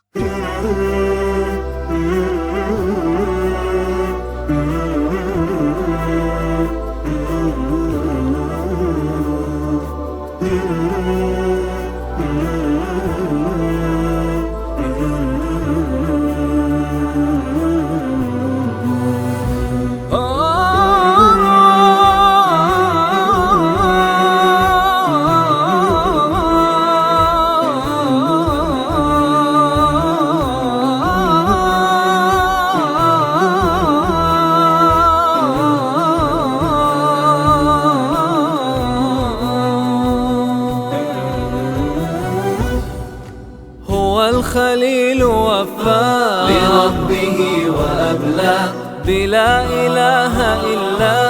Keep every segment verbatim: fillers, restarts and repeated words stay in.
الخليل وفى لربه وأبلى بلا إله إلا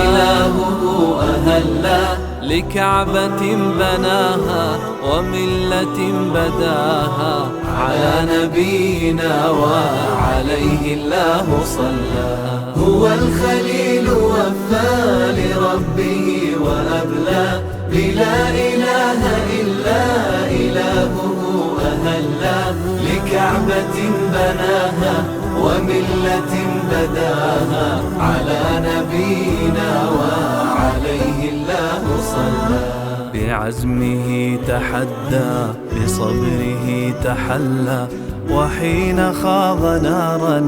إلهه أهلا لكعبة بناها وملة بداها على نبينا وعليه الله صلى. هو الخليل وفى لربه وأبلى بلا إله إلا إلهه أهلا لكعبة بناها وملة بداها على نبينا وعليه الله صلى. بعزمه تحدى بصبره تحلى وحين خاض نارا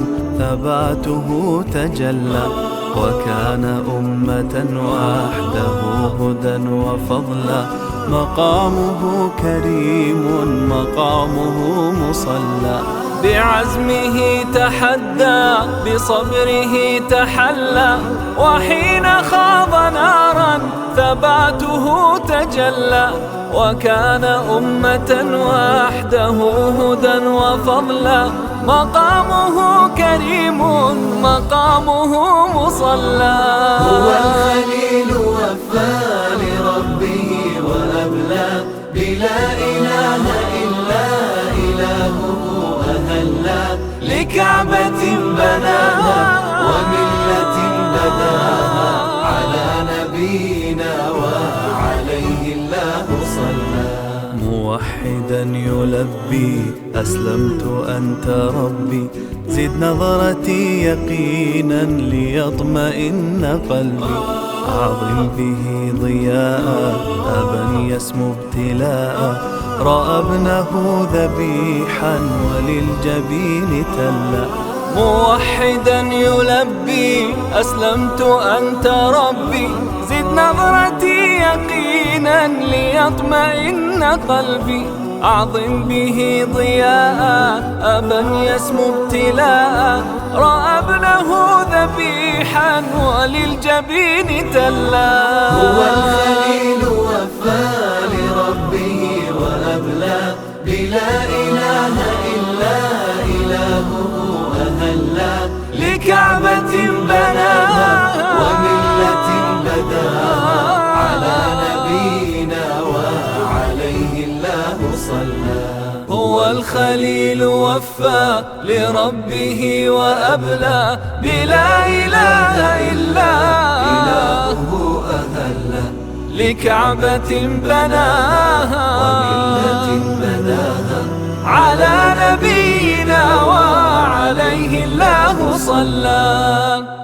ثباته تجلى وكان أمة وحده هدى وفضلا مقامه كريم مقامه مصلى. بعزمه تحدى بصبره تحلى وحين خاض نارا ثباته تجلى وكان أمة وحده هدى وفضلا مقامه كريم مقامه مصلى. هو الخليل وفى لربه وأبلى بلا إله إلا إلهه أهلا لكعبة بناها وملة بداها على نبينا وعليه الله صلى. موحدا يلبي أسلمت أنت ربي زد نظرتي يقينا ليطمئن قلبي أعظم به ضياء أبا يسمو ابتلاء رأى ابنه ذبيحا وللجبين تلا. موحدا يلبي أسلمت أنت ربي زد نظرتي يقينا ليطمئن قلبي أعظم به ضياء أبا يسمو ابتلاء رأى ابنه ذبيحا وللجبين تلا. هو الخليل وفى لربه وأبلى بلا إله إلا إلهه أهلا لكعبة بناها وملة بداها على نبينا وعليه الله صلى. هو الخليل وفى لربه وأبلى بلا إله إلا إلهه أهلا لكعبة بناها وملة بداها على نبينا وعليه الله صلى.